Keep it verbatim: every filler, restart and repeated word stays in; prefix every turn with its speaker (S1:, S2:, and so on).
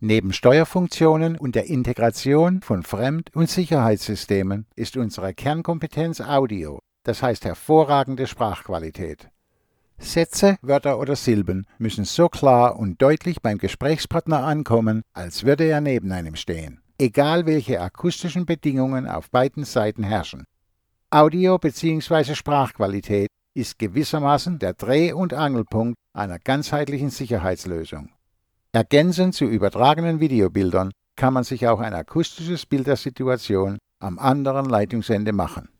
S1: Neben Steuerfunktionen und der Integration von Fremd- und Sicherheitssystemen ist unsere Kernkompetenz Audio, das heißt hervorragende Sprachqualität. Sätze, Wörter oder Silben müssen so klar und deutlich beim Gesprächspartner ankommen, als würde er neben einem stehen, egal welche akustischen Bedingungen auf beiden Seiten herrschen. Audio bzw. Sprachqualität ist gewissermaßen der Dreh- und Angelpunkt einer ganzheitlichen Sicherheitslösung. Ergänzend zu übertragenen Videobildern kann man sich auch ein akustisches Bild der Situation am anderen Leitungsende machen.